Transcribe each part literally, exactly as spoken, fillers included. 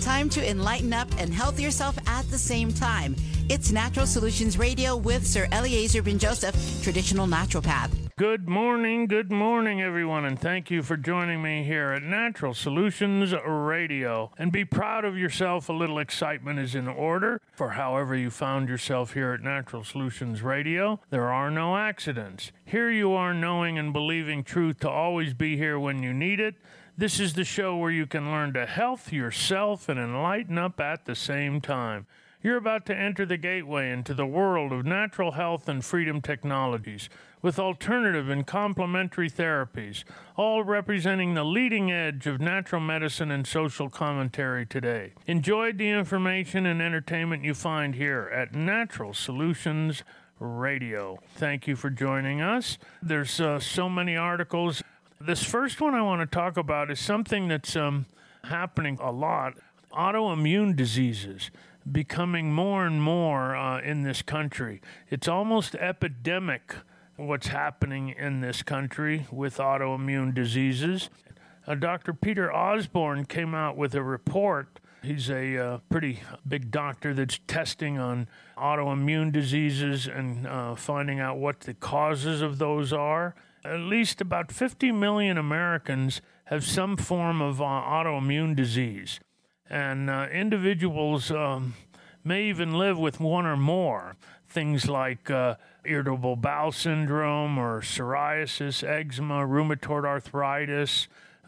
Time to enlighten up and health yourself at the same time. It's Natural Solutions Radio with Sir Eliezer Ben Joseph, traditional naturopath. Good morning, good morning, everyone, and thank you for joining me here at Natural Solutions Radio. And be proud of yourself. A little excitement is in order for however you found yourself here at Natural Solutions Radio. There are no accidents. Here you are knowing and believing truth to always be here when you need it. This is the show where you can learn to health yourself and enlighten up at the same time. You're about to enter the gateway into the world of natural health and freedom technologies with alternative and complementary therapies, all representing the leading edge of natural medicine and social commentary today. Enjoy the information and entertainment you find here at Natural Solutions Radio. Thank you for joining us. There's uh, so many articles. This first one I want to talk about is something that's um, happening a lot. Autoimmune diseases becoming more and more uh, in this country. It's almost epidemic what's happening in this country with autoimmune diseases. Uh, Doctor Peter Osborne came out with a report. He's a uh, pretty big doctor that's testing on autoimmune diseases and uh, finding out what the causes of those are. At least about fifty million Americans have some form of uh, autoimmune disease. And uh, individuals um, may even live with one or more. Things like uh, irritable bowel syndrome or psoriasis, eczema, rheumatoid arthritis,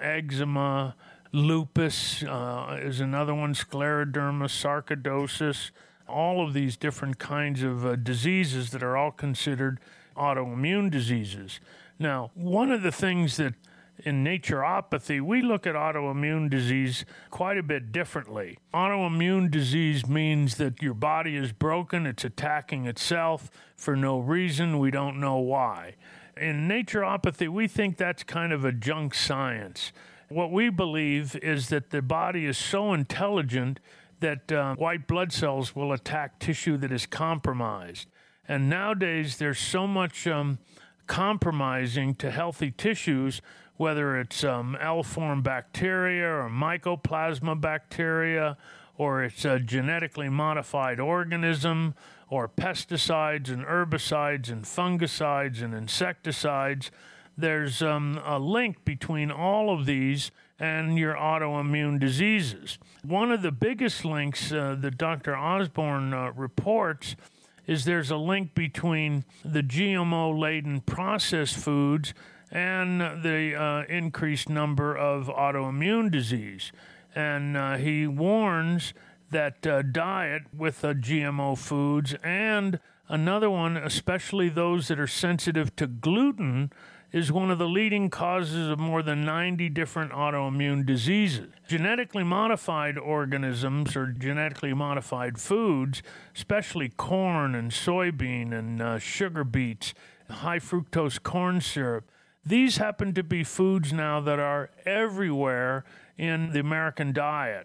eczema, lupus uh, is another one, scleroderma, sarcoidosis, all of these different kinds of uh, diseases that are all considered autoimmune diseases. Now, one of the things that in naturopathy, we look at autoimmune disease quite a bit differently. Autoimmune disease means that your body is broken, it's attacking itself for no reason, we don't know why. In naturopathy, we think that's kind of a junk science. What we believe is that the body is so intelligent that uh, white blood cells will attack tissue that is compromised. And nowadays, there's so much um, compromising to healthy tissues, whether it's um, L-form bacteria or mycoplasma bacteria, or it's a genetically modified organism, or pesticides and herbicides and fungicides and insecticides. There's um, a link between all of these and your autoimmune diseases. One of the biggest links uh, that Doctor Osborne uh, reports is there's a link between the G M O-laden processed foods and the uh, increased number of autoimmune disease. And uh, he warns that uh, diet with uh, G M O foods and another one, especially those that are sensitive to gluten, is one of the leading causes of more than ninety different autoimmune diseases. Genetically modified organisms or genetically modified foods, especially corn and soybean and uh, sugar beets, high fructose corn syrup, these happen to be foods now that are everywhere in the American diet.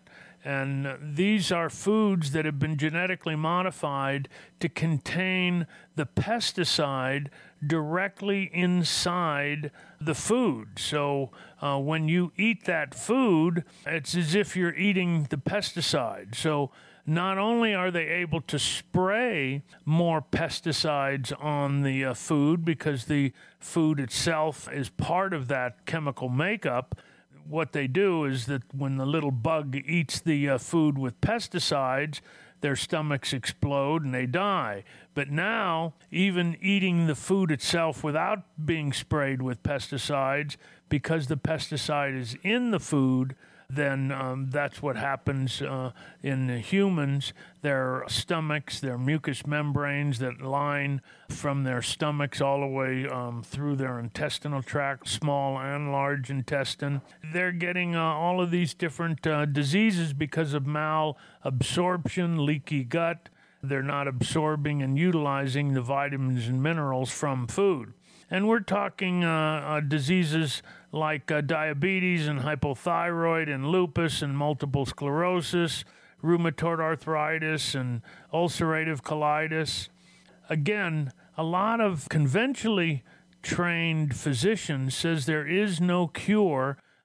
And these are foods that have been genetically modified to contain the pesticide directly inside the food. So uh, when you eat that food, it's as if you're eating the pesticide. So not only are they able to spray more pesticides on the uh, food because the food itself is part of that chemical makeup, what they do is that when the little bug eats the uh, food with pesticides, their stomachs explode and they die. But now, even eating the food itself without being sprayed with pesticides, because the pesticide is in the food, then um, that's what happens uh, in the humans. Their stomachs, their mucous membranes that line from their stomachs all the way um, through their intestinal tract, small and large intestine. They're getting uh, all of these different uh, diseases because of malabsorption, leaky gut. They're not absorbing and utilizing the vitamins and minerals from food. And we're talking uh, uh, diseases like uh, diabetes and hypothyroid and lupus and multiple sclerosis, rheumatoid arthritis and ulcerative colitis. Again, a lot of conventionally trained physicians says there is no cure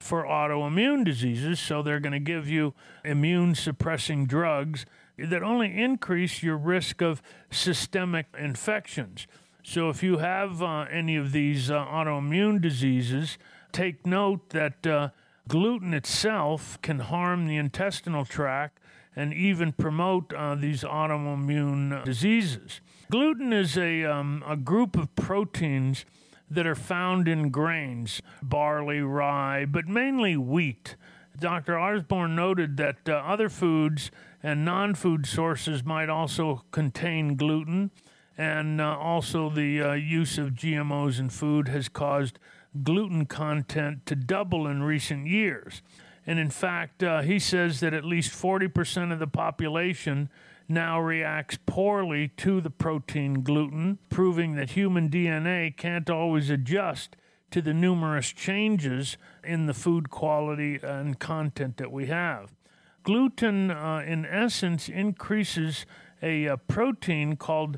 for autoimmune diseases. So they're going to give you immune suppressing drugs that only increase your risk of systemic infections. So if you have uh, any of these uh, autoimmune diseases, take note that uh, gluten itself can harm the intestinal tract and even promote uh, these autoimmune diseases. Gluten is a, um, a group of proteins that are found in grains, barley, rye, but mainly wheat. Doctor Osborne noted that uh, other foods and non-food sources might also contain gluten, and uh, also the uh, use of G M Os in food has caused gluten content to double in recent years. And in fact, uh, he says that at least forty percent of the population now reacts poorly to the protein gluten, proving that human D N A can't always adjust to the numerous changes in the food quality and content that we have. Gluten, uh, in essence, increases a, a protein called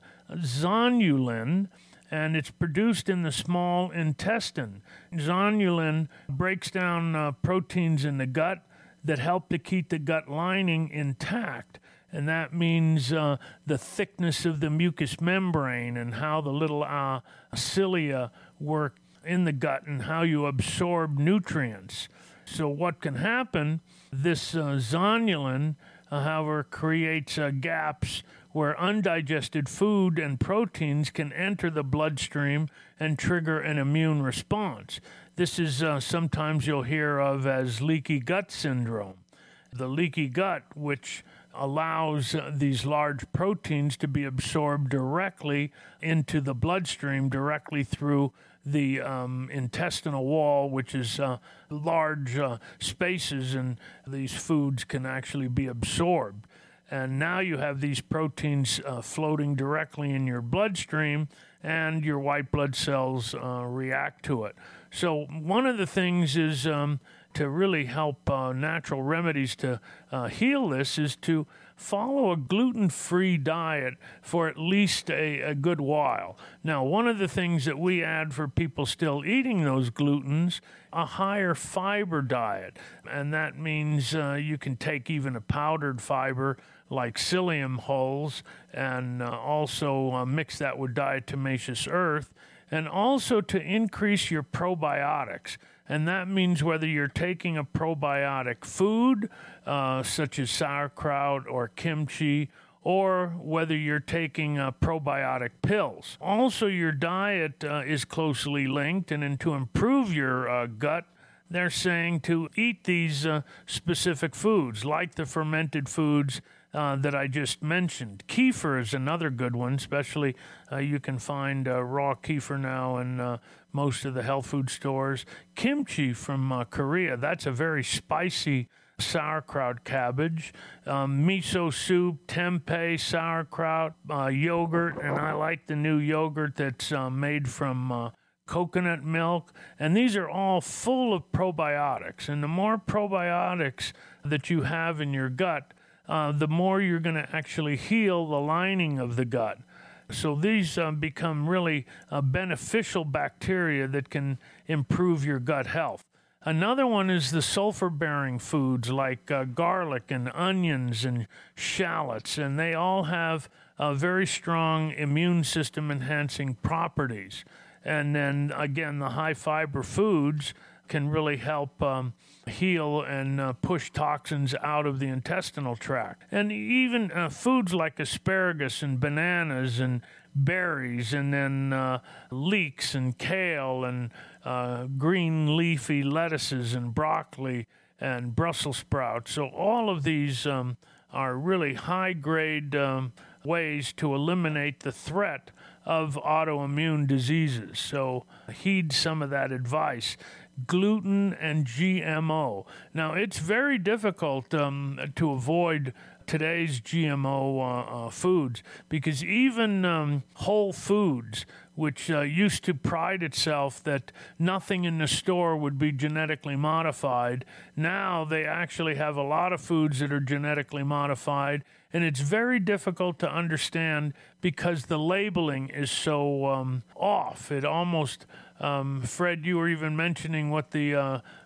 zonulin, and it's produced in the small intestine. Zonulin breaks down uh, proteins in the gut that help to keep the gut lining intact. And that means uh, the thickness of the mucous membrane and how the little uh, cilia work in the gut and how you absorb nutrients. So what can happen, this uh, zonulin, uh, however, creates uh, gaps where undigested food and proteins can enter the bloodstream and trigger an immune response. This is uh, sometimes you'll hear of as leaky gut syndrome. The leaky gut, which allows uh, these large proteins to be absorbed directly into the bloodstream, directly through the um, intestinal wall, which is uh, large uh, spaces, and these foods can actually be absorbed. And now you have these proteins uh, floating directly in your bloodstream, and your white blood cells uh, react to it. So one of the things is um, to really help uh, natural remedies to uh, heal this is to follow a gluten-free diet for at least a, a good while. Now, one of the things that we add for people still eating those glutens, a higher fiber diet. And that means uh, you can take even a powdered fiber like psyllium hulls and uh, also uh, mix that with diatomaceous earth, and also to increase your probiotics. And that means whether you're taking a probiotic food, uh, such as sauerkraut or kimchi, or whether you're taking uh, probiotic pills. Also, your diet uh, is closely linked, and then to improve your uh, gut, they're saying to eat these uh, specific foods, like the fermented foods Uh, that I just mentioned. Kefir is another good one, especially uh, you can find uh, raw kefir now in uh, most of the health food stores. Kimchi from uh, Korea, that's a very spicy sauerkraut cabbage. Um, miso soup, tempeh, sauerkraut, uh, yogurt, and I like the new yogurt that's uh, made from uh, coconut milk. And these are all full of probiotics. And the more probiotics that you have in your gut, Uh, the more you're going to actually heal the lining of the gut. So these uh, become really uh, beneficial bacteria that can improve your gut health. Another one is the sulfur-bearing foods like uh, garlic and onions and shallots, and they all have uh, very strong immune system enhancing properties. And then, again, the high-fiber foods can really help um, heal and uh, push toxins out of the intestinal tract. And even uh, foods like asparagus and bananas and berries, and then uh, leeks and kale and uh, green leafy lettuces and broccoli and Brussels sprouts. So all of these um, are really high-grade um, ways to eliminate the threat of autoimmune diseases. So heed some of that advice. Gluten and G M O. Now, it's very difficult um, to avoid today's G M O uh, uh, foods, because even um, Whole Foods, which uh, used to pride itself that nothing in the store would be genetically modified, now they actually have a lot of foods that are genetically modified, and it's very difficult to understand because the labeling is so um, off. It almost, um, Fred, you were even mentioning what the uh,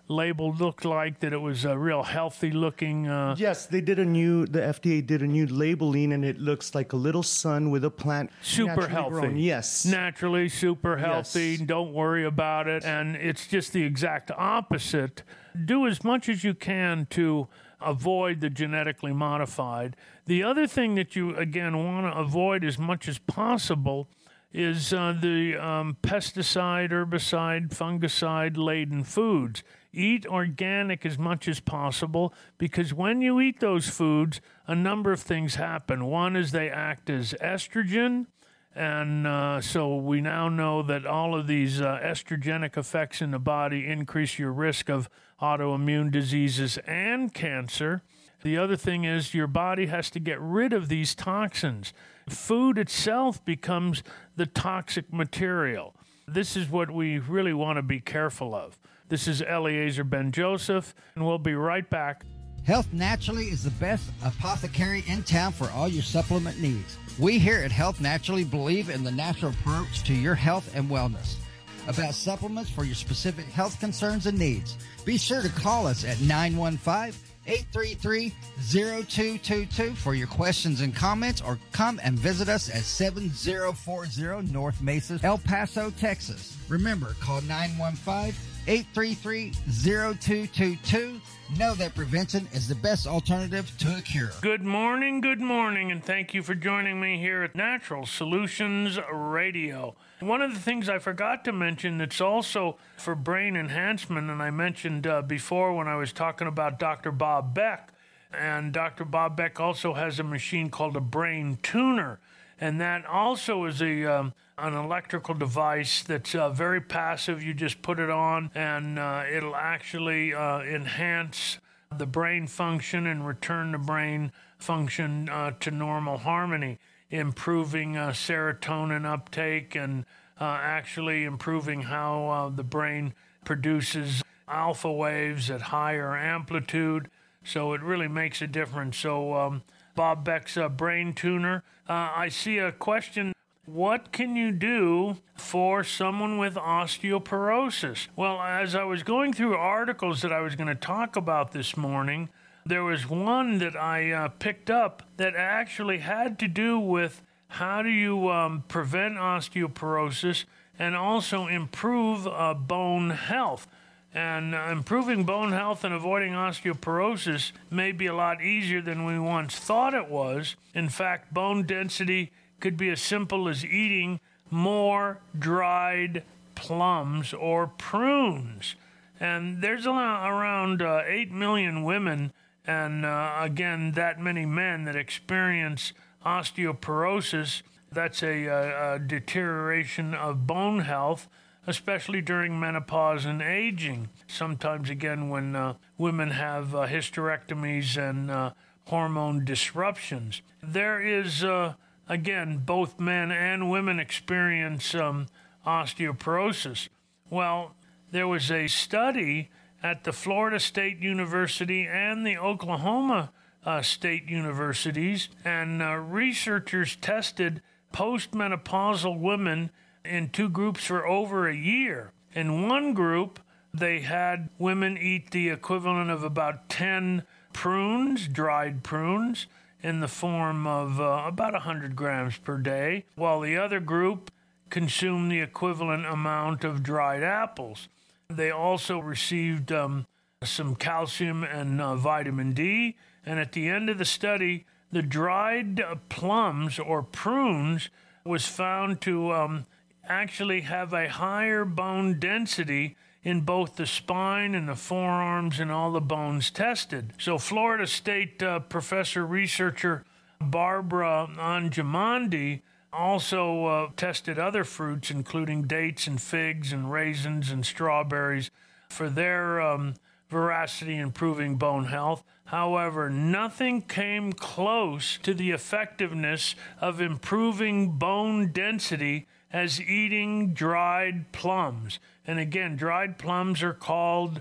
label looked like, that it was a real healthy looking. Uh, yes, they did a new, the F D A did a new labeling, and it looks like a little sun with a plant. Super healthy. Grown. Yes. Naturally super healthy. Yes. Don't worry about it. And it's just the exact opposite. Do as much as you can to avoid the genetically modified. The other thing that you, again, want to avoid as much as possible is uh, the um, pesticide, herbicide, fungicide-laden foods. Eat organic as much as possible, because when you eat those foods, a number of things happen. One is they act as estrogen, and uh, so we now know that all of these uh, estrogenic effects in the body increase your risk of autoimmune diseases and cancer. The other thing is your body has to get rid of these toxins. Food itself becomes the toxic material. This is what we really want to be careful of. This is Eliezer Ben-Joseph, and we'll be right back. Health Naturally is the best apothecary in town for all your supplement needs. We here at Health Naturally believe in the natural approach to your health and wellness. About supplements for your specific health concerns and needs, be sure to call us at nine one five, eight three three, zero two two two for your questions and comments, or come and visit us at seven zero four zero North Mesa, El Paso, Texas. Remember, call nine one five, eight three three, zero two two two. Know that prevention is the best alternative to a cure. Good morning, good morning, and thank you for joining me here at Natural Solutions Radio. One of the things I forgot to mention that's also for brain enhancement, and I mentioned uh, before when I was talking about Doctor Bob Beck, and Doctor Bob Beck also has a machine called a brain tuner, and that also is a um, an electrical device that's uh, very passive. You just put it on, and uh, it'll actually uh, enhance the brain function and return the brain function uh, to normal harmony, improving uh, serotonin uptake and uh, actually improving how uh, the brain produces alpha waves at higher amplitude. So it really makes a difference. So um, Bob Beck's uh, brain tuner. Uh, I see a question. What can you do for someone with osteoporosis? Well, as I was going through articles that I was going to talk about this morning, there was one that I uh, picked up that actually had to do with how do you um, prevent osteoporosis and also improve uh, bone health. And uh, improving bone health and avoiding osteoporosis may be a lot easier than we once thought it was. In fact, bone density could be as simple as eating more dried plums or prunes. And there's a lot, around uh, eight million women and, uh, again, that many men that experience osteoporosis. That's a, a, a deterioration of bone health, especially during menopause and aging. Sometimes, again, when uh, women have uh, hysterectomies and uh, hormone disruptions. There is... Uh, Again, both men and women experience um, osteoporosis. Well, there was a study at the Florida State University and the Oklahoma uh, State Universities, and uh, researchers tested postmenopausal women in two groups for over a year. In one group, they had women eat the equivalent of about ten prunes, dried prunes, in the form of uh, about one hundred grams per day, while the other group consumed the equivalent amount of dried apples. They also received um, some calcium and uh, vitamin D, and at the end of the study, the dried uh, plums or prunes was found to um, actually have a higher bone density in both the spine and the forearms and all the bones tested. So Florida State uh, professor researcher Barbara Anjamandi also uh, tested other fruits, including dates and figs and raisins and strawberries, for their um, veracity improving bone health. However, nothing came close to the effectiveness of improving bone density as eating dried plums. And again, dried plums are called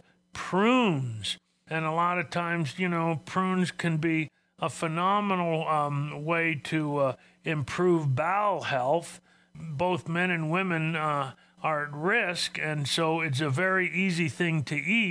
prunes. And a lot of times, you know, prunes can be a phenomenal um, way to uh, improve bowel health. Both men and women uh, are at risk, and so it's a very easy thing to eat.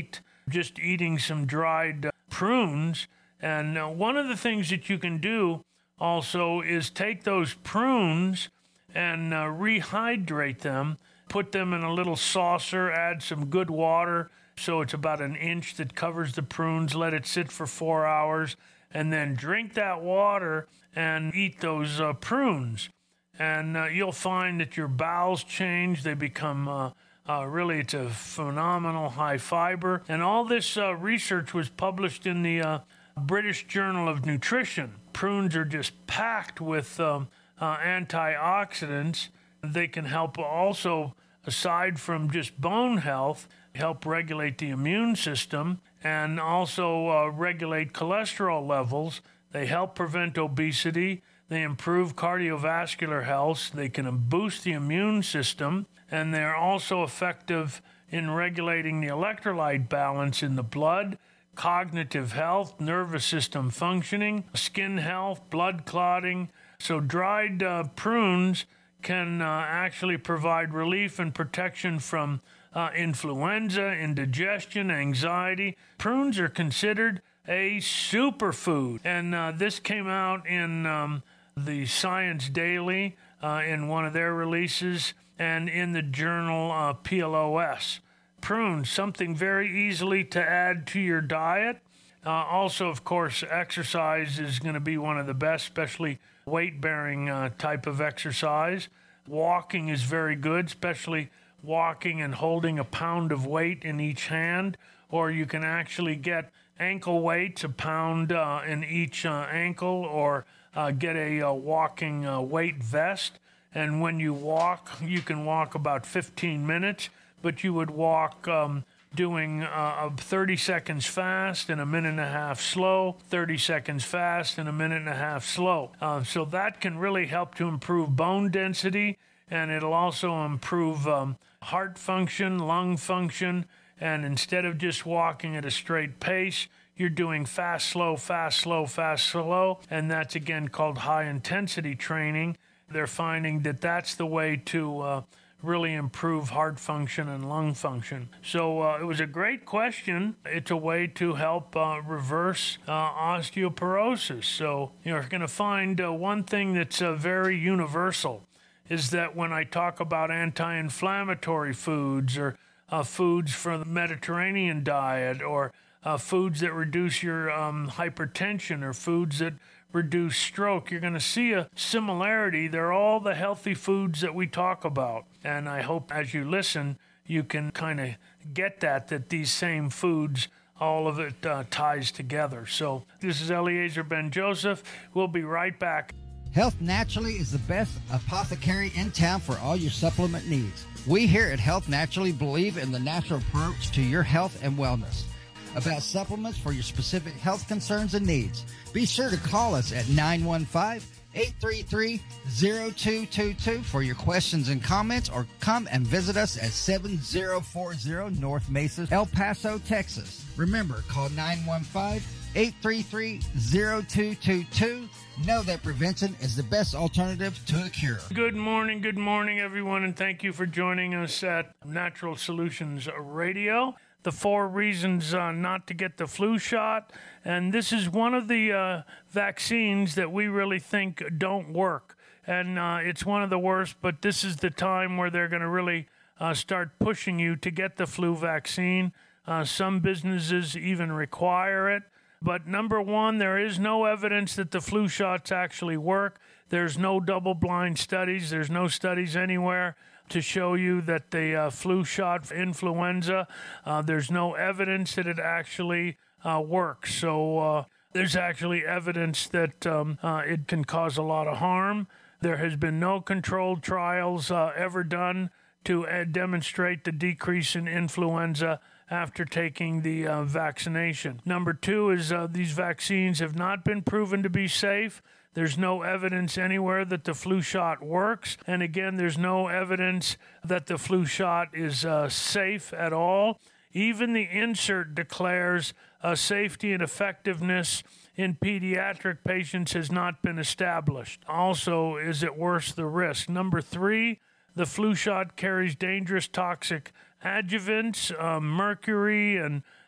just eating some dried uh, prunes. And uh, one of the things that you can do also is take those prunes and uh, rehydrate them, put them in a little saucer, add some good water, so it's about an inch that covers the prunes, let it sit for four hours, and then drink that water and eat those uh, prunes. And uh, you'll find that your bowels change. They become, uh, uh, really, it's a phenomenal high fiber. And all this uh, research was published in the uh, British Journal of Nutrition. Prunes are just packed with um, uh, antioxidants. They can help also, aside from just bone health, help regulate the immune system and also uh, regulate cholesterol levels. They help prevent obesity. They improve cardiovascular health. They can boost the immune system, and they're also effective in regulating the electrolyte balance in the blood, cognitive health, nervous system functioning, skin health, blood clotting. So dried uh, prunes can uh, actually provide relief and protection from uh, influenza, indigestion, anxiety. Prunes are considered a superfood, and uh, this came out in um, the Science Daily uh, in one of their releases, and in the journal uh, P L O S. Prunes, something very easily to add to your diet. Uh, also, of course, exercise is going to be one of the best, especially weight-bearing uh, type of exercise. Walking is very good, especially walking and holding a pound of weight in each hand, or you can actually get ankle weights, a pound uh, in each uh, ankle, or uh, get a uh, walking uh, weight vest. And when you walk, you can walk about fifteen minutes, but you would walk um, doing uh, thirty seconds fast and a minute and a half slow, thirty seconds fast and a minute and a half slow. Uh, so that can really help to improve bone density, and it'll also improve um, heart function, lung function. And instead of just walking at a straight pace, you're doing fast, slow, fast, slow, fast, slow. And that's, again, called high-intensity training. They're finding that that's the way to uh, really improve heart function and lung function. So uh, it was a great question. It's a way to help uh, reverse uh, osteoporosis. So you're going to find uh, one thing that's uh, very universal is that when I talk about anti-inflammatory foods or uh, foods from the Mediterranean diet, or uh, foods that reduce your um, hypertension, or foods that reduce stroke, you're going to see a similarity. They're all the healthy foods that we talk about. And I hope as you listen, you can kind of get that, that these same foods, all of it uh, ties together. So this is Eliezer Ben-Joseph. We'll be right back. Health Naturally is the best apothecary in town for all your supplement needs. We here at Health Naturally believe in the natural approach to your health and wellness. About supplements for your specific health concerns and needs, be sure to call us at nine one five, eight three three, zero two two two for your questions and comments, or come and visit us at seven zero four zero North Mesa, El Paso, Texas. Remember, call nine one five, eight three three, zero two two two. Know that prevention is the best alternative to a cure. Good morning, good morning, everyone, and thank you for joining us at Natural Solutions Radio. The four reasons uh, not to get the flu shot, and this is one of the uh, vaccines that we really think don't work, and uh, it's one of the worst, but this is the time where they're going to really uh, start pushing you to get the flu vaccine. Uh, some businesses even require it. But number one, there is no evidence that the flu shots actually work. There's no double-blind studies. There's no studies anywhere to show you that the uh, flu shot for influenza, uh, there's no evidence that it actually uh, works. So uh, there's actually evidence that um, uh, it can cause a lot of harm. There has been no controlled trials uh, ever done to uh, demonstrate the decrease in influenza after taking the uh, vaccination. Number two is uh, these vaccines have not been proven to be safe. There's no evidence anywhere that the flu shot works. And again, there's no evidence that the flu shot is uh, safe at all. Even the insert declares uh, safety and effectiveness in pediatric patients has not been established. Also, is it worth the risk? Number three, the flu shot carries dangerous toxic adjuvants, uh, mercury, and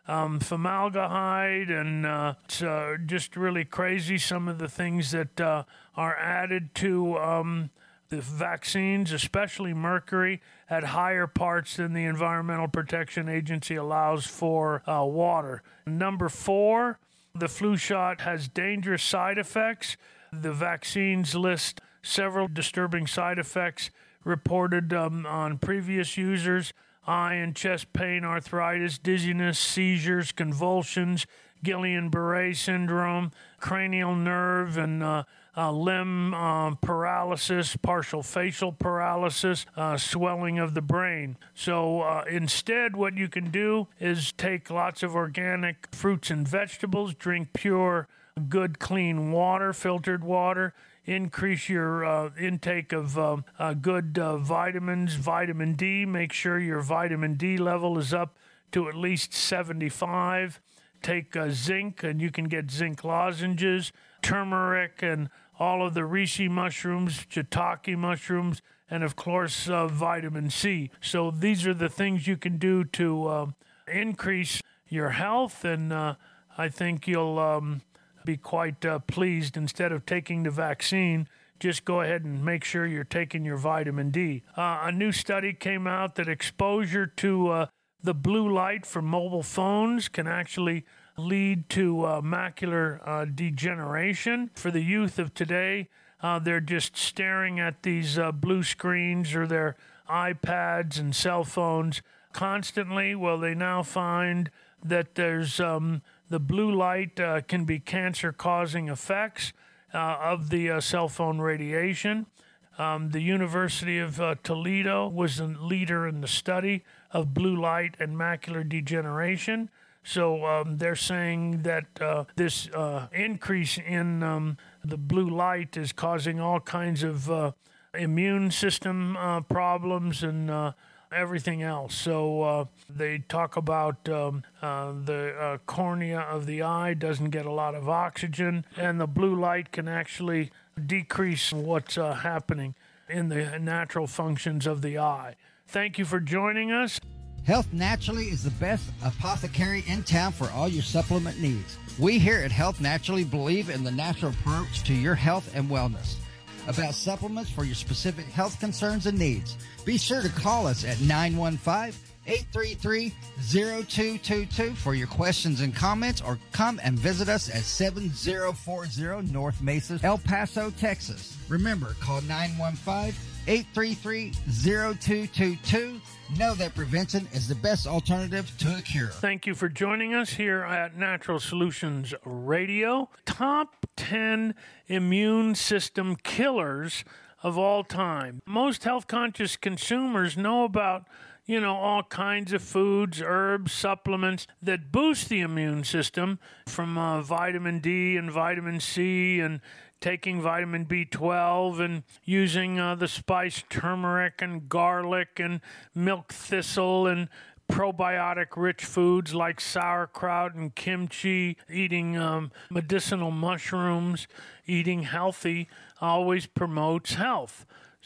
um, formaldehyde, and uh, it's uh, just really crazy some of the things that uh, are added to um, the vaccines, especially mercury, at higher parts than the Environmental Protection Agency allows for uh, water. Number four, the flu shot has dangerous side effects. The vaccines list several disturbing side effects reported um, on previous users: eye and chest pain, arthritis, dizziness, seizures, convulsions, Guillain-Barré syndrome, cranial nerve and uh, uh, limb uh, paralysis, partial facial paralysis, uh, swelling of the brain. So uh, instead, what you can do is take lots of organic fruits and vegetables, drink pure, good, clean water, filtered water, increase your uh, intake of uh, uh, good uh, vitamins, vitamin D. Make sure your vitamin D level is up to at least seventy-five. Take uh, zinc, and you can get zinc lozenges, turmeric, and all of the reishi mushrooms, shiitake mushrooms, and of course uh, vitamin C. So these are the things you can do to uh, increase your health, and uh, I think you'll um, be quite uh, pleased. Instead of taking the vaccine, just go ahead and make sure you're taking your vitamin D. Uh, a new study came out that exposure to uh, the blue light from mobile phones can actually lead to uh, macular uh, degeneration. For the youth of today, uh, they're just staring at these uh, blue screens or their iPads and cell phones constantly. Well, they now find that there's um, the blue light uh, can be cancer-causing effects uh, of the uh, cell phone radiation. Um, the University of uh, Toledo was a leader in the study of blue light and macular degeneration. So um, they're saying that uh, this uh, increase in um, the blue light is causing all kinds of uh, immune system uh, problems and uh, everything else. So uh, they talk about um, uh, the uh, cornea of the eye doesn't get a lot of oxygen, and the blue light can actually decrease what's uh, happening in the natural functions of the eye. Thank you for joining us. Health Naturally is the best apothecary in town for all your supplement needs. We here at Health Naturally believe in the natural approach to your health and wellness. About supplements for your specific health concerns and needs, be sure to call us at nine one five, eight three three, zero two two two for your questions and comments, or come and visit us at seven zero four zero North Mesa, El Paso, Texas. Remember, call nine one five, eight three three, zero two two two. Know that prevention is the best alternative to a cure. Thank you for joining us here at Natural Solutions Radio. Top ten immune system killers of all time. Most health-conscious consumers know about, you know, all kinds of foods, herbs, supplements that boost the immune system, from uh, vitamin D and vitamin C, and taking vitamin B twelve, and using uh, the spice turmeric and garlic and milk thistle, and probiotic-rich foods like sauerkraut and kimchi, eating um, medicinal mushrooms, eating healthy always promotes health.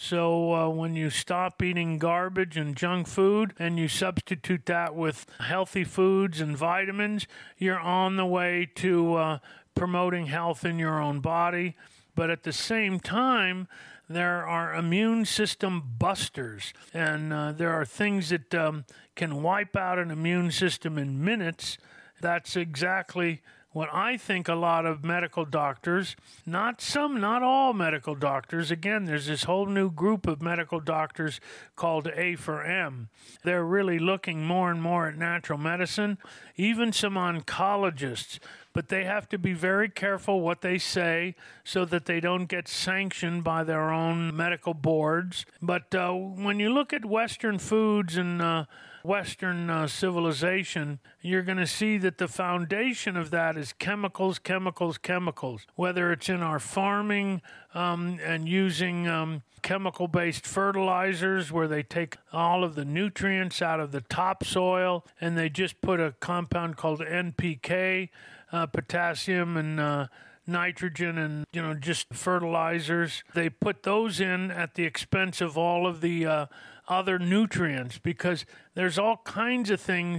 So uh, when you stop eating garbage and junk food and you substitute that with healthy foods and vitamins, you're on the way to uh, promoting health in your own body. But at the same time, there are immune system busters, and uh, there are things that um, can wipe out an immune system in minutes. That's exactly what I think a lot of medical doctors, not some, not all medical doctors, again, there's this whole new group of medical doctors called A for M. They're really looking more and more at natural medicine, even some oncologists, but they have to be very careful what they say so that they don't get sanctioned by their own medical boards. But uh, when you look at Western foods and uh, Western uh, civilization, you're going to see that the foundation of that is chemicals, chemicals, chemicals. Whether it's in our farming um, and using um, chemical-based fertilizers where they take all of the nutrients out of the topsoil and they just put a compound called N P K, uh, potassium and uh, nitrogen, and, you know, just fertilizers. They put those in at the expense of all of the uh, other nutrients, because there's all kinds of things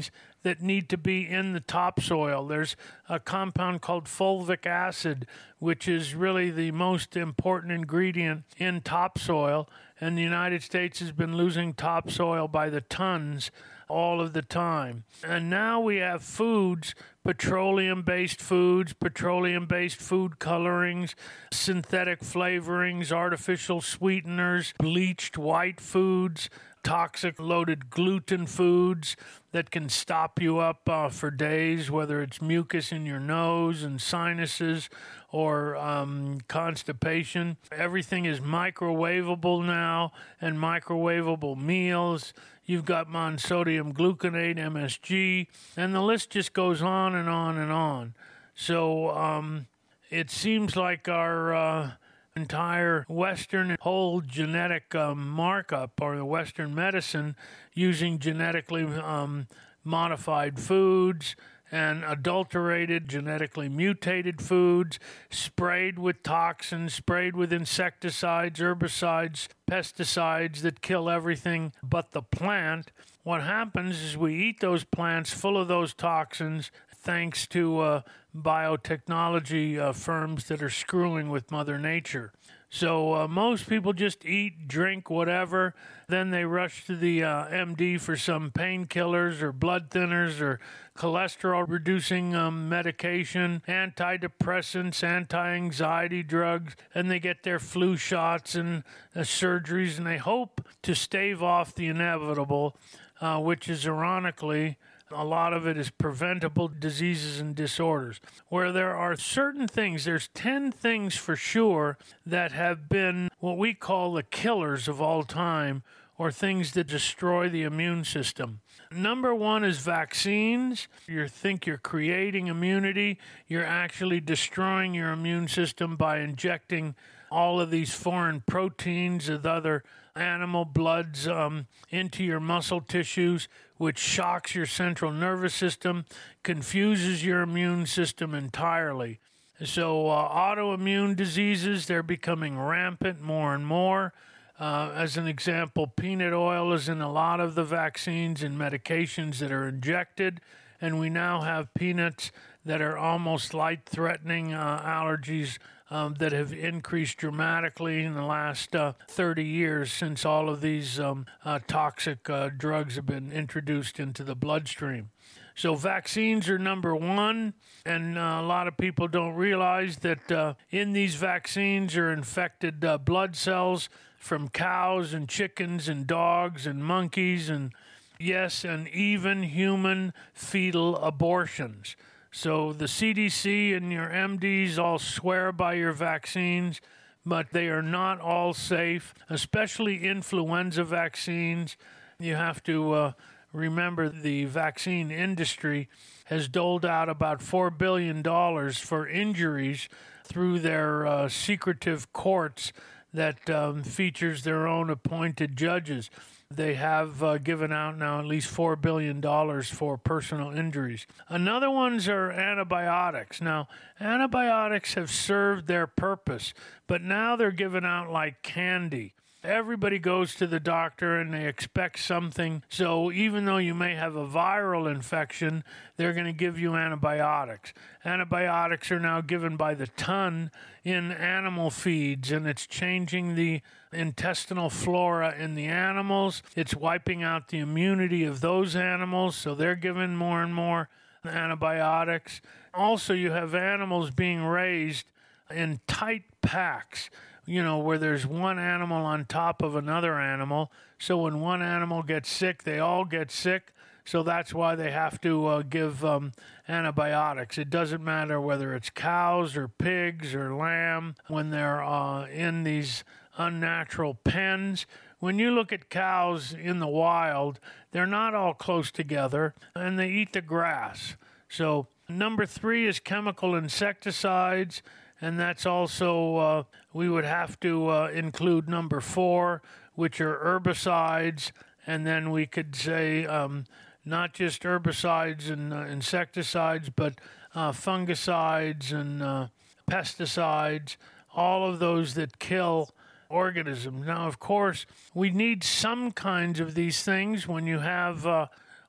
that need to be in the topsoil. There's a compound called fulvic acid, which is really the most important ingredient in topsoil, and the United States has been losing topsoil by the tons all of the time. And now we have foods, petroleum-based foods, petroleum-based food colorings, synthetic flavorings, artificial sweeteners, bleached white foods, toxic-loaded gluten foods that can stop you up uh, for days, whether it's mucus in your nose and sinuses or um, constipation. Everything is microwavable now, and microwavable meals. You've got monosodium gluconate, M S G, and the list just goes on and on and on. So um, it seems like our uh, entire Western whole genetic um, markup, or the Western medicine, using genetically um, modified foods and adulterated, genetically mutated foods, sprayed with toxins, sprayed with insecticides, herbicides, pesticides that kill everything but the plant. What happens is we eat those plants full of those toxins thanks to uh, biotechnology uh, firms that are screwing with Mother Nature. So uh, most people just eat, drink, whatever. Then they rush to the uh, M D for some painkillers or blood thinners or cholesterol-reducing um, medication, antidepressants, anti-anxiety drugs, and they get their flu shots and uh, surgeries, and they hope to stave off the inevitable, uh, which is ironically a lot of it is preventable diseases and disorders, where there are certain things, there's ten things for sure that have been what we call the killers of all time, or things that destroy the immune system. Number one is vaccines. You think you're creating immunity, you're actually destroying your immune system by injecting all of these foreign proteins and other animal bloods um, into your muscle tissues, which shocks your central nervous system, confuses your immune system entirely. So uh, autoimmune diseases, they're becoming rampant more and more. Uh, as an example, peanut oil is in a lot of the vaccines and medications that are injected, and we now have peanuts that are almost life-threatening uh, allergies um, that have increased dramatically in the last uh, thirty years since all of these um, uh, toxic uh, drugs have been introduced into the bloodstream. So vaccines are number one, and uh, a lot of people don't realize that uh, in these vaccines are infected uh, blood cells from cows and chickens and dogs and monkeys and, yes, and even human fetal abortions. So the C D C and your M Ds all swear by your vaccines, but they are not all safe, especially influenza vaccines. You have to uh, remember the vaccine industry has doled out about four billion dollars for injuries through their uh, secretive courts that um, features their own appointed judges. They have uh, given out now at least four billion dollars for personal injuries. Another ones are antibiotics. Now, antibiotics have served their purpose, but now they're given out like candy. Everybody goes to the doctor and they expect something. So even though you may have a viral infection, they're going to give you antibiotics. Antibiotics are now given by the ton in animal feeds, and it's changing the intestinal flora in the animals. It's wiping out the immunity of those animals, so they're given more and more antibiotics. Also, you have animals being raised in tight packs, you know, where there's one animal on top of another animal. So when one animal gets sick, they all get sick. So that's why they have to uh, give um, antibiotics. It doesn't matter whether it's cows or pigs or lamb when they're uh, in these unnatural pens. When you look at cows in the wild, they're not all close together, and they eat the grass. So number three is chemical insecticides. And that's also, uh, we would have to uh, include number four, which are herbicides. And then we could say um, not just herbicides and uh, insecticides, but uh, fungicides and uh, pesticides, all of those that kill organisms. Now, of course, we need some kinds of these things when you have uh,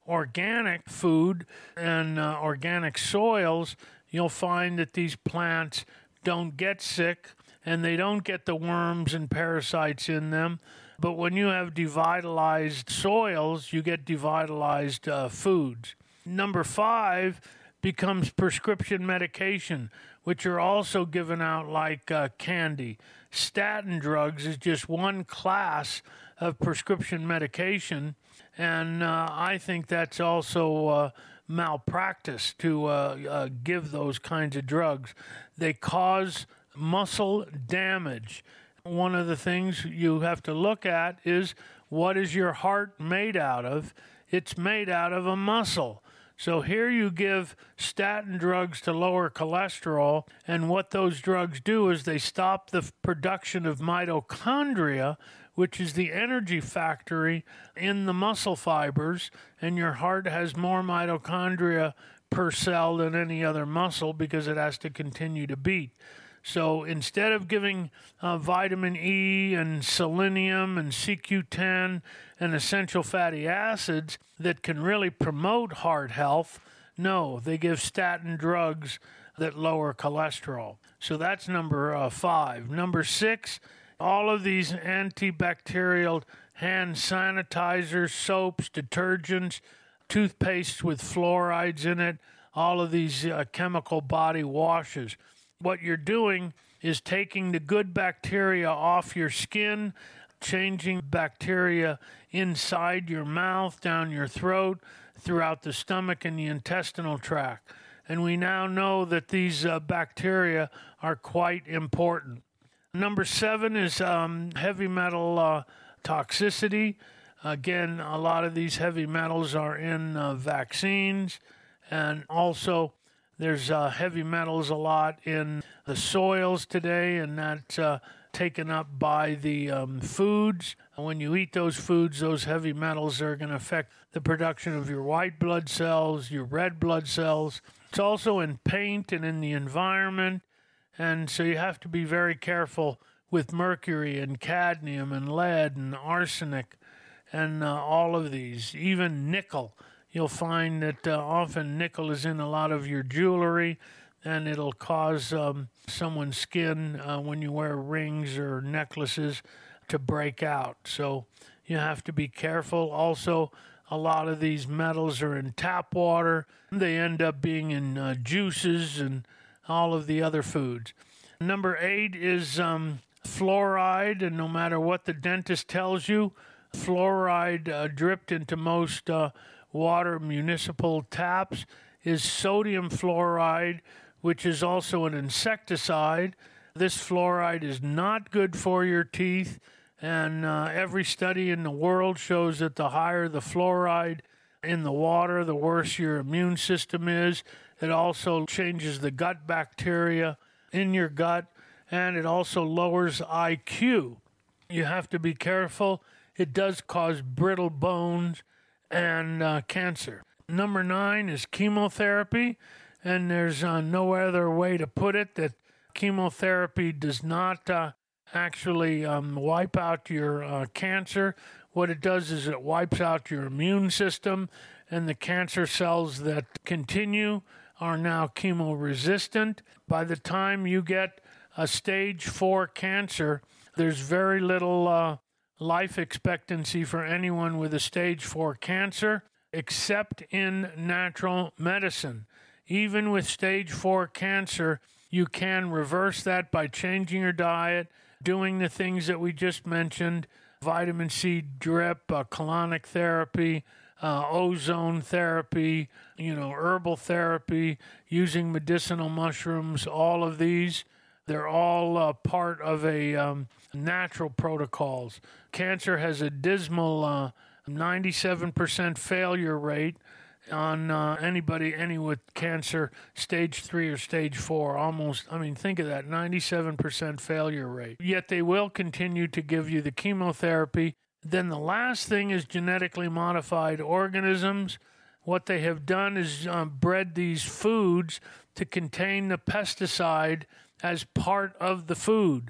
organic food and uh, organic soils, you'll find that these plants don't get sick and they don't get the worms and parasites in them. But when you have devitalized soils, you get devitalized uh, foods. Number five becomes prescription medication, which are also given out like uh, candy. Statin drugs is just one class of prescription medication, and uh, I think that's also uh, malpractice to uh, uh, give those kinds of drugs. They cause muscle damage. One of the things you have to look at is, what is your heart made out of? It's made out of a muscle. So here you give statin drugs to lower cholesterol, and what those drugs do is they stop the production of mitochondria, which is the energy factory in the muscle fibers, and your heart has more mitochondria per cell than any other muscle because it has to continue to beat. So instead of giving uh, vitamin E and selenium and C Q ten and essential fatty acids that can really promote heart health, no, they give statin drugs that lower cholesterol. So that's number uh, five. Number six, all of these antibacterial hand sanitizers, soaps, detergents, toothpastes with fluorides in it, all of these uh, chemical body washes. What you're doing is taking the good bacteria off your skin, changing bacteria inside your mouth, down your throat, throughout the stomach and the intestinal tract. And we now know that these uh, bacteria are quite important. Number seven is um, heavy metal uh, toxicity. Again, a lot of these heavy metals are in uh, vaccines, and also there's uh, heavy metals a lot in the soils today, and that's uh, taken up by the um, foods. When you eat those foods, those heavy metals are going to affect the production of your white blood cells, your red blood cells. It's also in paint and in the environment, and so you have to be very careful with mercury and cadmium and lead and arsenic and uh, all of these, even nickel. You'll find that uh, often nickel is in a lot of your jewelry, and it'll cause um, someone's skin uh, when you wear rings or necklaces to break out. So you have to be careful. Also, a lot of these metals are in tap water. They end up being in uh, juices and all of the other foods. Number eight is um, fluoride, and no matter what the dentist tells you, fluoride uh, dripped into most uh, water municipal taps is sodium fluoride, which is also an insecticide. This fluoride is not good for your teeth, and uh, every study in the world shows that the higher the fluoride in the water, the worse your immune system is. It also changes the gut bacteria in your gut, and it also lowers I Q. You have to be careful. It does cause brittle bones and uh, cancer. Number nine is chemotherapy, and there's uh, no other way to put it that chemotherapy does not uh, actually um, wipe out your uh, cancer. What it does is it wipes out your immune system, and the cancer cells that continue are now chemo-resistant. By the time you get a stage four cancer, there's very little uh, life expectancy for anyone with a stage four cancer, except in natural medicine. Even with stage four cancer, you can reverse that by changing your diet, doing the things that we just mentioned, vitamin C drip, uh, colonic therapy, uh, ozone therapy, you know, herbal therapy, using medicinal mushrooms, all of these. They're all uh, part of a um, natural protocols. Cancer has a dismal uh, ninety-seven percent failure rate on uh, anybody, any with cancer, stage three or stage four. Almost, I mean, think of that, ninety-seven percent failure rate. Yet they will continue to give you the chemotherapy. Then the last thing is genetically modified organisms. What they have done is uh, bred these foods to contain the pesticide as part of the food.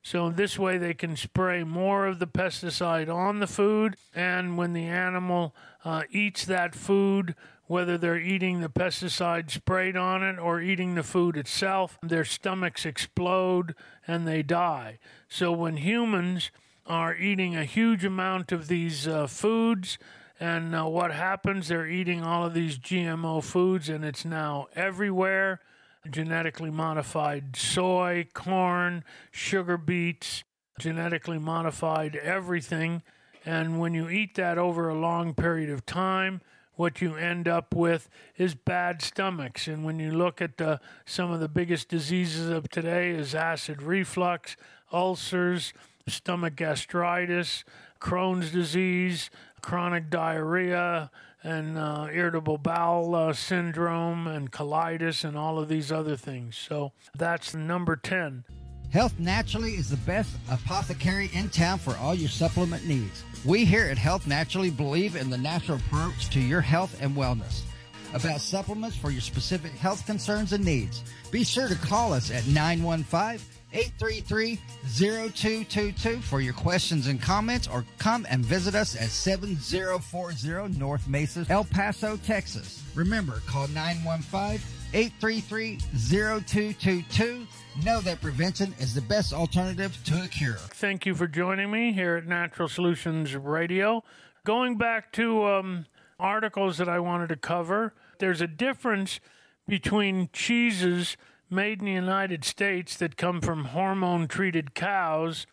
So this way they can spray more of the pesticide on the food, and when the animal uh, eats that food, whether they're eating the pesticide sprayed on it or eating the food itself, their stomachs explode and they die. So when humans are eating a huge amount of these uh, foods, and uh, what happens, they're eating all of these G M O foods, and it's now everywhere. Genetically modified soy, corn, sugar beets, genetically modified everything. And when you eat that over a long period of time, what you end up with is bad stomachs. And when you look at uh, some of the biggest diseases of today is acid reflux, ulcers, stomach gastritis, Crohn's disease, chronic diarrhea, and uh, irritable bowel uh, syndrome, and colitis, and all of these other things. So that's number ten. Health Naturally is the best apothecary in town for all your supplement needs. We here at Health Naturally believe in the natural approach to your health and wellness. About supplements for your specific health concerns and needs, be sure to call us at nine one five, eight three three, zero two two two for your questions and comments, or come and visit us at seven zero four zero North Mesa, El Paso, Texas. Remember, call nine one five, eight three three, zero two two two. Know that prevention is the best alternative to a cure. Thank you for joining me here at Natural Solutions Radio. Going back to um, articles that I wanted to cover, there's a difference between cheeses made in the United States that come from hormone-treated cows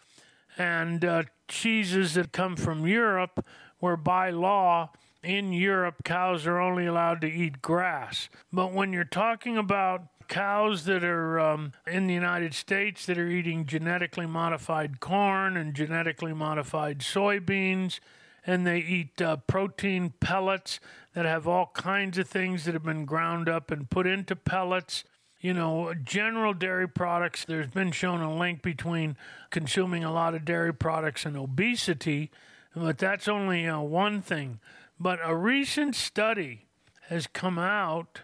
and uh, cheeses that come from Europe, where by law in Europe cows are only allowed to eat grass. But when you're talking about cows that are um, in the United States that are eating genetically modified corn and genetically modified soybeans, and they eat uh, protein pellets that have all kinds of things that have been ground up and put into pellets. You know, general dairy products, there's been shown a link between consuming a lot of dairy products and obesity, but that's only uh, one thing. But a recent study has come out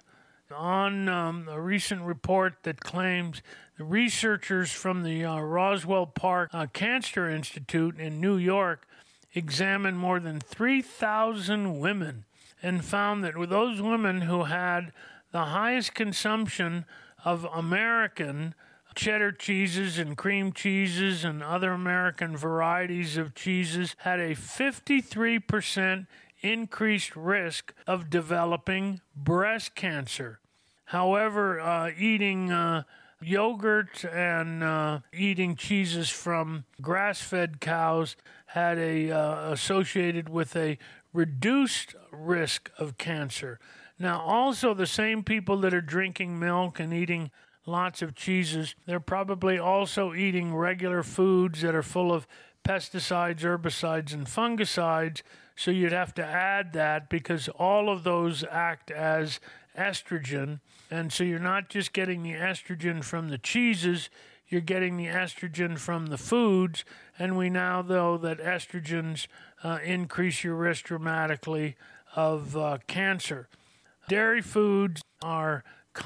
on um, a recent report that claims the researchers from the uh, Roswell Park uh, Cancer Institute in New York examined more than three thousand women and found that with those women who had the highest consumption of American cheddar cheeses and cream cheeses and other American varieties of cheeses had a fifty-three percent increased risk of developing breast cancer. However, uh, eating uh, yogurt and uh, eating cheeses from grass-fed cows had a uh, associated with a reduced risk of cancer. Now, also the same people that are drinking milk and eating lots of cheeses, they're probably also eating regular foods that are full of pesticides, herbicides, and fungicides. So you'd have to add that because all of those act as estrogen. And so you're not just getting the estrogen from the cheeses, you're getting the estrogen from the foods. And we now know that estrogens uh, increase your risk dramatically of uh, cancer. Dairy foods are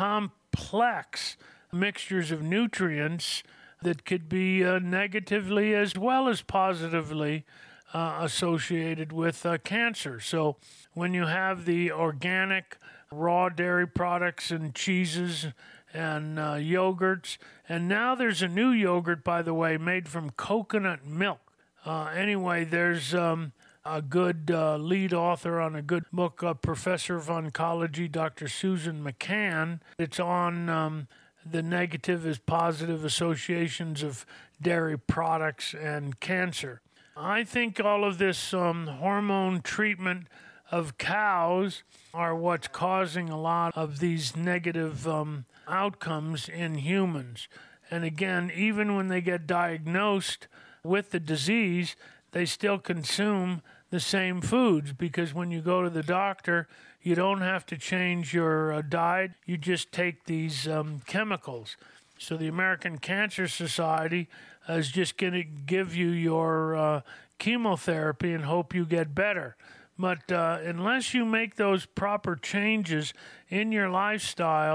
complex mixtures of nutrients that could be uh, negatively as well as positively uh, associated with uh, cancer. So when you have the organic raw dairy products and cheeses and uh, yogurts, and now there's a new yogurt, by the way, made from coconut milk. Uh, anyway, there's um, a good uh, lead author on a good book, uh, Professor of Oncology, Doctor Susan McCann. It's on um, the negative as positive associations of dairy products and cancer. I think all of this um, hormone treatment of cows are what's causing a lot of these negative um, outcomes in humans. And again, even when they get diagnosed with the disease, they still consume the same foods, because when you go to the doctor, you don't have to change your uh, diet. You just take these um, chemicals. So the American Cancer Society is just going to give you your uh, chemotherapy and hope you get better. But uh, unless you make those proper changes in your lifestyle,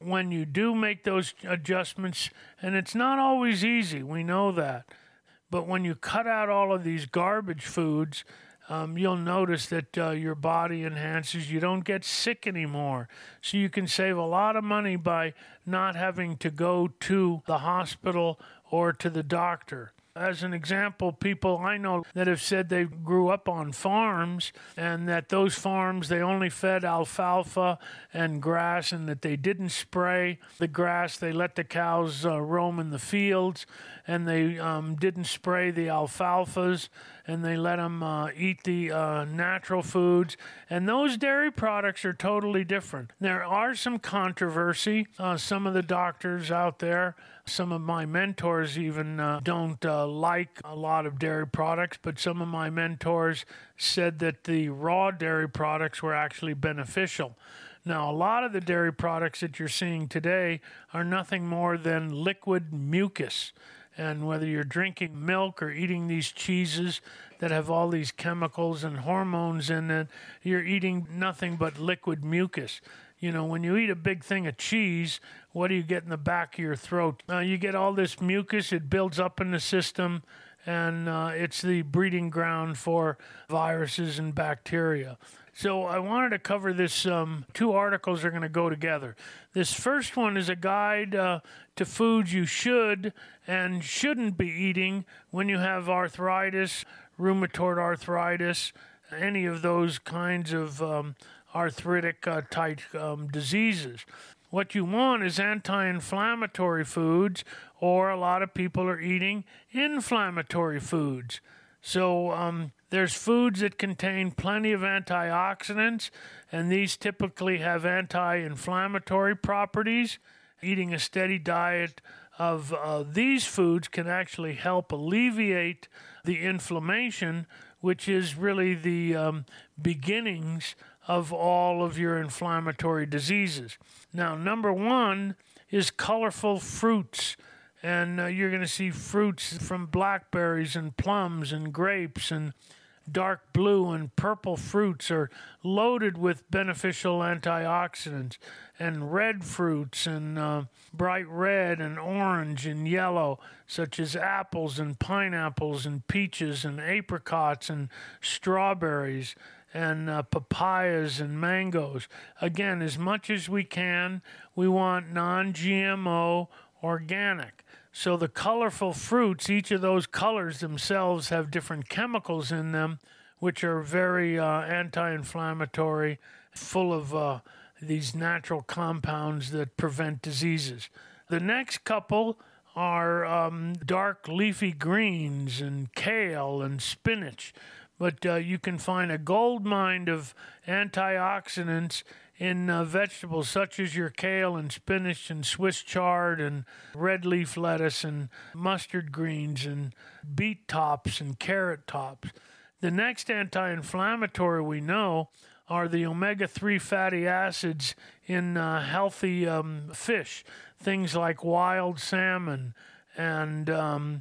when you do make those adjustments, and it's not always easy, we know that, but when you cut out all of these garbage foods, um, you'll notice that uh, your body enhances. You don't get sick anymore. So you can save a lot of money by not having to go to the hospital or to the doctor. As an example, people I know that have said they grew up on farms and that those farms, they only fed alfalfa and grass and that they didn't spray the grass. They let the cows uh, roam in the fields and they um, didn't spray the alfalfas and they let them uh, eat the uh, natural foods. And those dairy products are totally different. There are some controversy. Uh, some of the doctors out there, some of my mentors even uh, don't uh, like a lot of dairy products, but some of my mentors said that the raw dairy products were actually beneficial. Now, a lot of the dairy products that you're seeing today are nothing more than liquid mucus. And whether you're drinking milk or eating these cheeses that have all these chemicals and hormones in it, you're eating nothing but liquid mucus. You know, when you eat a big thing of cheese, what do you get in the back of your throat? Uh, you get all this mucus, it builds up in the system, and uh, it's the breeding ground for viruses and bacteria. So I wanted to cover this. Um, two articles are going to go together. This first one is a guide uh, to foods you should and shouldn't be eating when you have arthritis, rheumatoid arthritis, any of those kinds of um, arthritic uh, type um, diseases. What you want is anti-inflammatory foods, or a lot of people are eating inflammatory foods. So um, there's foods that contain plenty of antioxidants, and these typically have anti-inflammatory properties. Eating a steady diet of uh, these foods can actually help alleviate the inflammation, which is really the um, beginnings of all of your inflammatory diseases. Now, number one is colorful fruits. And uh, you're going to see fruits from blackberries and plums and grapes and dark blue and purple fruits are loaded with beneficial antioxidants. And red fruits and uh, bright red and orange and yellow, such as apples and pineapples and peaches and apricots and strawberries and uh, papayas and mangoes. Again, as much as we can, we want non-G M O organic. So the colorful fruits, each of those colors themselves have different chemicals in them, which are very uh, anti-inflammatory, full of uh, these natural compounds that prevent diseases. The next couple are um, dark leafy greens and kale and spinach. But uh, you can find a gold mine of antioxidants in uh, vegetables such as your kale and spinach and Swiss chard and red leaf lettuce and mustard greens and beet tops and carrot tops. The next anti-inflammatory we know are the omega three fatty acids in uh, healthy um, fish, things like wild salmon and um,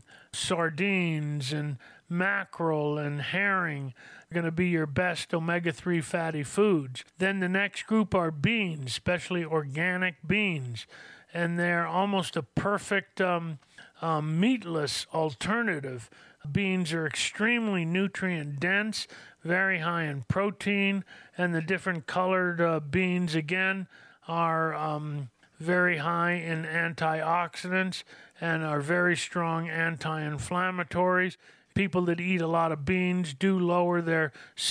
sardines and mackerel and herring are going to be your best omega three fatty foods. Then the next group are beans, especially organic beans, and they're almost a perfect um, um, meatless alternative. Beans are extremely nutrient dense, very high in protein, and the different colored uh, beans again are um, very high in antioxidants and are very strong anti-inflammatories. People that eat a lot of beans do lower their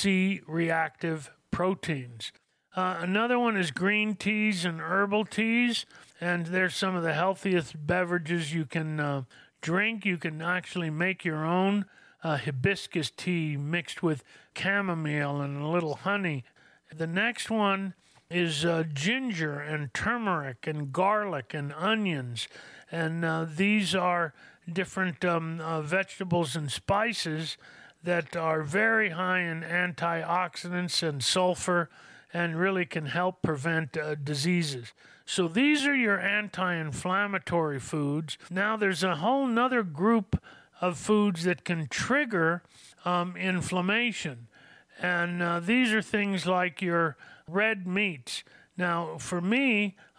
C-reactive proteins. Uh, another one is green teas and herbal teas, and they're some of the healthiest beverages you can uh, drink. You can actually make your own uh, hibiscus tea mixed with chamomile and a little honey. The next one is uh, ginger and turmeric and garlic and onions, and uh, these are different um, uh, vegetables and spices that are very high in antioxidants and sulfur and really can help prevent uh, diseases. So these are your anti-inflammatory foods. Now there's a whole nother group of foods that can trigger um, inflammation. And uh, these are things like your red meats. Now, for me,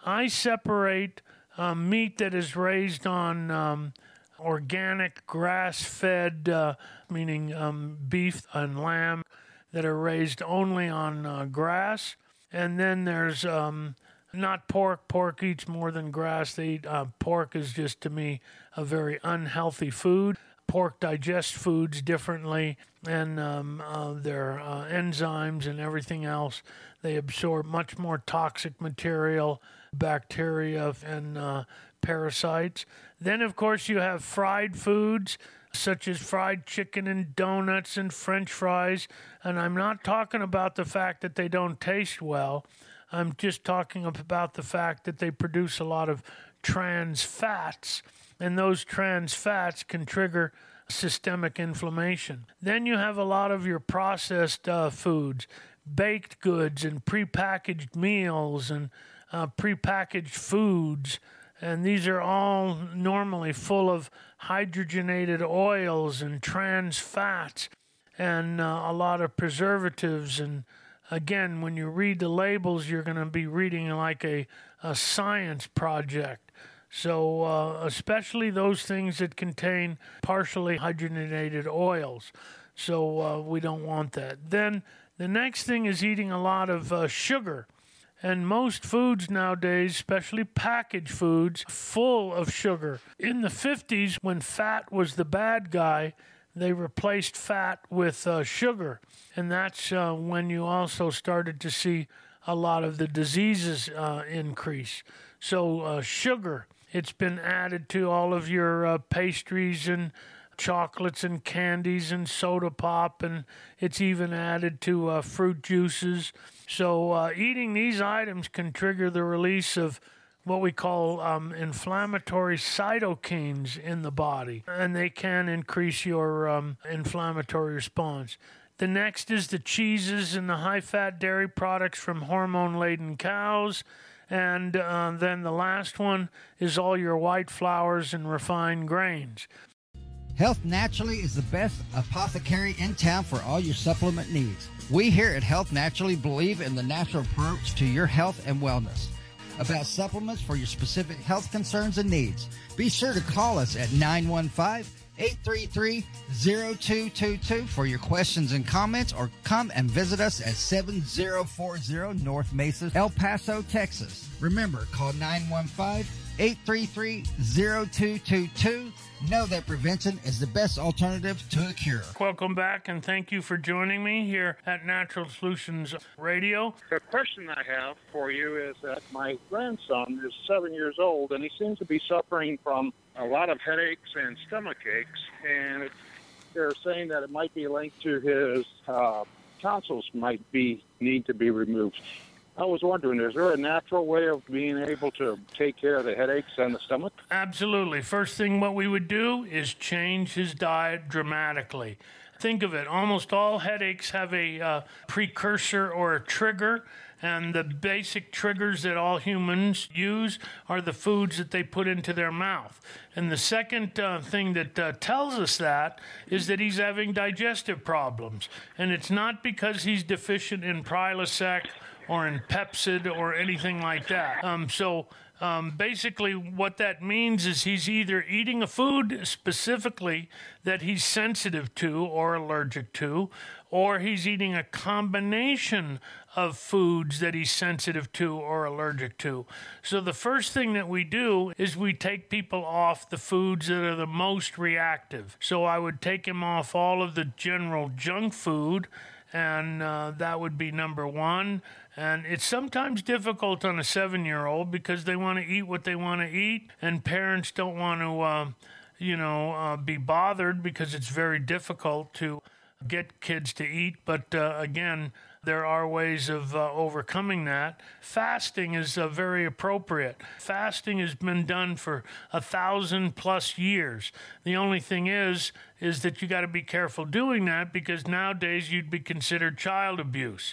I separate uh, meat that is raised on um, organic, grass-fed, uh, meaning um, beef and lamb that are raised only on uh, grass. And then there's um, not pork. Pork eats more than grass. They eat, uh, pork is just, to me, a very unhealthy food. Pork digests foods differently, and um, uh, their uh, enzymes and everything else, they absorb much more toxic material, bacteria, and uh, parasites. Then, of course, you have fried foods, such as fried chicken and donuts and French fries. And I'm not talking about the fact that they don't taste well. I'm just talking about the fact that they produce a lot of trans fats, and those trans fats can trigger systemic inflammation. Then you have a lot of your processed uh, foods, baked goods and prepackaged meals and uh, prepackaged foods. And these are all normally full of hydrogenated oils and trans fats and uh, a lot of preservatives. And again, when you read the labels, you're going to be reading like a, a science project. So uh, especially those things that contain partially hydrogenated oils. So uh, we don't want that. Then the next thing is eating a lot of uh, sugar. And most foods nowadays, especially packaged foods, full of sugar. In the fifties, when fat was the bad guy, they replaced fat with uh, sugar. And that's uh, when you also started to see a lot of the diseases uh, increase. So uh, sugar, it's been added to all of your uh, pastries and chocolates and candies and soda pop, and it's even added to uh, fruit juices. So uh, eating these items can trigger the release of what we call um, inflammatory cytokines in the body, and they can increase your um, inflammatory response. The next is the cheeses and the high-fat dairy products from hormone-laden cows. And uh, then the last one is all your white flours and refined grains. Health Naturally is the best apothecary in town for all your supplement needs. We here at Health Naturally believe in the natural approach to your health and wellness. About supplements for your specific health concerns and needs, be sure to call us at nine one five, eight three three, zero two two two for your questions and comments, or come and visit us at seven zero four zero North Mesa, El Paso, Texas. Remember, call nine one five, eight three three, zero two two two. Know that prevention is the best alternative to a cure. Welcome back, and thank you for joining me here at Natural Solutions Radio. The question I have for you is that my grandson is seven years old, and he seems to be suffering from a lot of headaches and stomach aches, and it's, they're saying that it might be linked to his uh, tonsils might be need to be removed. I was wondering, is there a natural way of being able to take care of the headaches and the stomach? Absolutely. First thing what we would do is change his diet dramatically. Think of it. Almost all headaches have a uh, precursor or a trigger, and the basic triggers that all humans use are the foods that they put into their mouth. And the second uh, thing that uh, tells us that is that he's having digestive problems. And it's not because he's deficient in Prilosec or in Pepsid or anything like that. Um, so um, basically what that means is he's either eating a food specifically that he's sensitive to or allergic to, or he's eating a combination of foods that he's sensitive to or allergic to. So the first thing that we do is we take people off the foods that are the most reactive. So I would take him off all of the general junk food, and uh, that would be number one. And it's sometimes difficult on a seven-year-old because they want to eat what they want to eat, and parents don't want to, uh, you know, uh, be bothered because it's very difficult to get kids to eat. But uh, again, there are ways of uh, overcoming that. Fasting is uh, very appropriate. Fasting has been done for a thousand plus years. The only thing is, is that you got to be careful doing that because nowadays you'd be considered child abuse.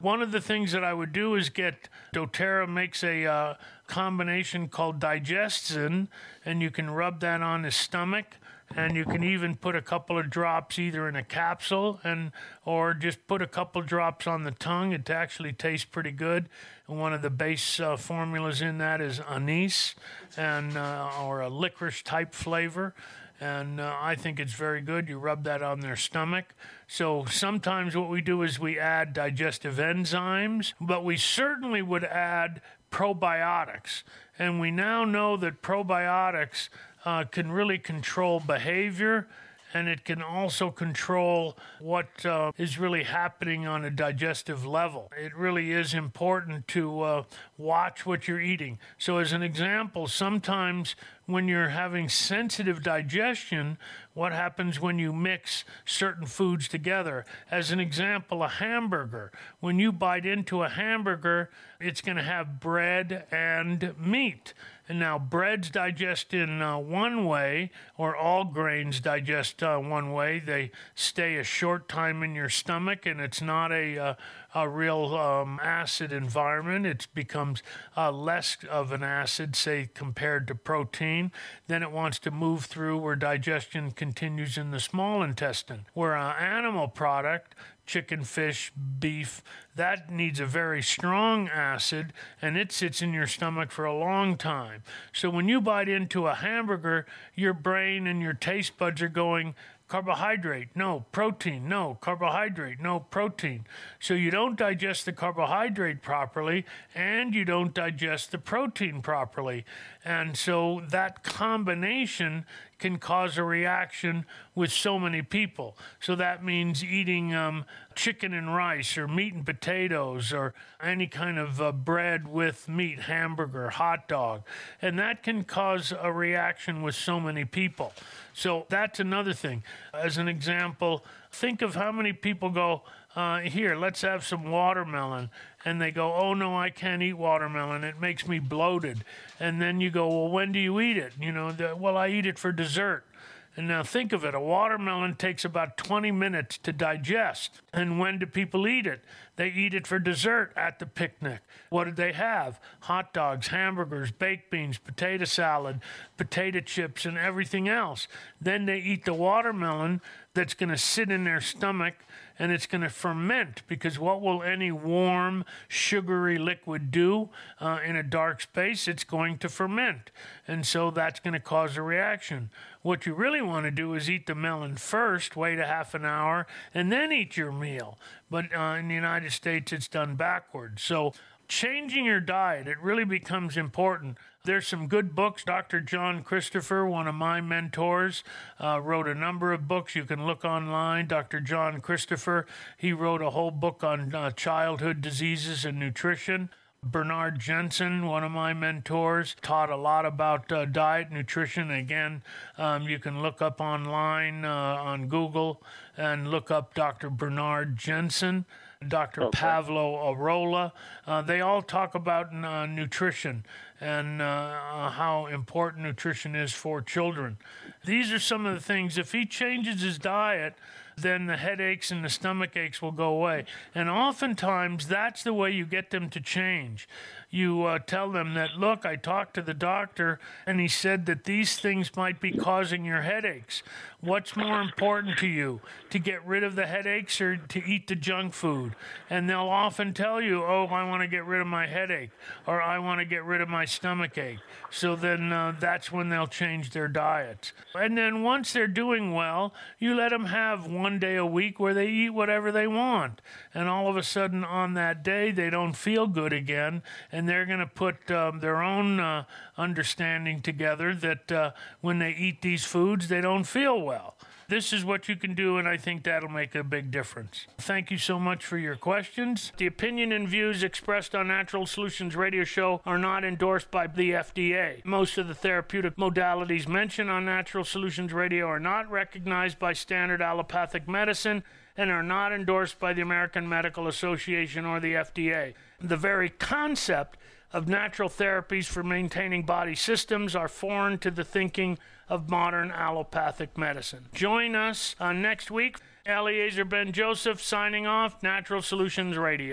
One of the things that I would do is get, doTERRA makes a uh, combination called Digestin, and you can rub that on the stomach. And you can even put a couple of drops either in a capsule and or just put a couple drops on the tongue. It actually tastes pretty good. And one of the base uh, formulas in that is anise and uh, or a licorice type flavor. And uh, I think it's very good. You rub that on their stomach. So sometimes what we do is we add digestive enzymes, but we certainly would add probiotics. And we now know that probiotics Uh, can really control behavior, and it can also control what uh, is really happening on a digestive level. It really is important to uh, watch what you're eating. So as an example, sometimes when you're having sensitive digestion, what happens when you mix certain foods together? As an example, a hamburger. When you bite into a hamburger, it's going to have bread and meat. And now breads digest in uh, one way, or all grains digest uh, one way. They stay a short time in your stomach, and it's not a uh, a real um, acid environment. It becomes uh, less of an acid, say, compared to protein. Then it wants to move through where digestion continues in the small intestine. Where an animal product, chicken, fish, beef, that needs a very strong acid, and it sits in your stomach for a long time. So when you bite into a hamburger, your brain and your taste buds are going, carbohydrate, no. Protein, no. Carbohydrate, no. Protein. So you don't digest the carbohydrate properly, and you don't digest the protein properly. And so that combination can cause a reaction with so many people. So that means eating um, chicken and rice, or meat and potatoes, or any kind of uh, bread with meat, hamburger, hot dog. And that can cause a reaction with so many people. So that's another thing. As an example, think of how many people go, uh, here, let's have some watermelon. And they go, oh, no, I can't eat watermelon. It makes me bloated. And then you go, well, when do you eat it? You know, the, well, I eat it for dessert. And now think of it. A watermelon takes about twenty minutes to digest. And when do people eat it? They eat it for dessert at the picnic. What did they have? Hot dogs, hamburgers, baked beans, potato salad, potato chips, and everything else. Then they eat the watermelon that's going to sit in their stomach, and it's going to ferment, because what will any warm, sugary liquid do uh, in a dark space? It's going to ferment. And so that's going to cause a reaction. What you really want to do is eat the melon first, wait a half an hour, and then eat your meal. But uh, in the United States, it's done backwards. So changing your diet, it really becomes important. There's some good books. Doctor John Christopher, one of my mentors, uh, wrote a number of books. You can look online. Doctor John Christopher, he wrote a whole book on uh, childhood diseases and nutrition. Bernard Jensen, one of my mentors, taught a lot about uh, diet, nutrition. Again, um, you can look up online uh, on Google and look up Doctor Bernard Jensen. Doctor Okay. Pavlo Arola. Uh, they all talk about uh, nutrition and uh, how important nutrition is for children. These are some of the things. If he changes his diet, then the headaches and the stomach aches will go away. And oftentimes, that's the way you get them to change. You uh, tell them that, look, I talked to the doctor, and he said that these things might be causing your headaches. What's more important to you, to get rid of the headaches or to eat the junk food? And they'll often tell you, oh, I want to get rid of my headache, or I want to get rid of my stomach ache. So then uh, that's when they'll change their diets. And then once they're doing well, you let them have one day a week where they eat whatever they want. And all of a sudden on that day, they don't feel good again, and they're going to put um, their own uh, understanding together that uh, when they eat these foods, they don't feel well. This is what you can do, and I think that'll make a big difference. Thank you so much for your questions. The opinion and views expressed on Natural Solutions Radio Show are not endorsed by the F D A. Most of the therapeutic modalities mentioned on Natural Solutions Radio are not recognized by standard allopathic medicine and are not endorsed by the American Medical Association or the F D A. The very concept of natural therapies for maintaining body systems are foreign to the thinking of modern allopathic medicine. Join us uh, next week. Eliezer Ben Joseph signing off, Natural Solutions Radio.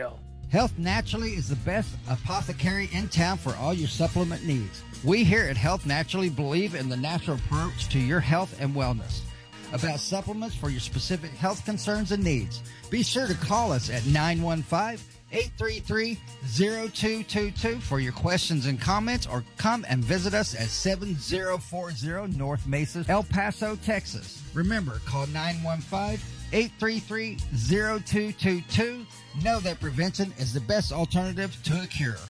Health Naturally is the best apothecary in town for all your supplement needs. We here at Health Naturally believe in the natural approach to your health and wellness. About supplements for your specific health concerns and needs, be sure to call us at nine one five, eight three three, zero two two two for your questions and comments, or come and visit us at seven zero four zero North Mesa, El Paso, Texas. Remember, call nine one five, eight three three, zero two two two. Know that prevention is the best alternative to a cure.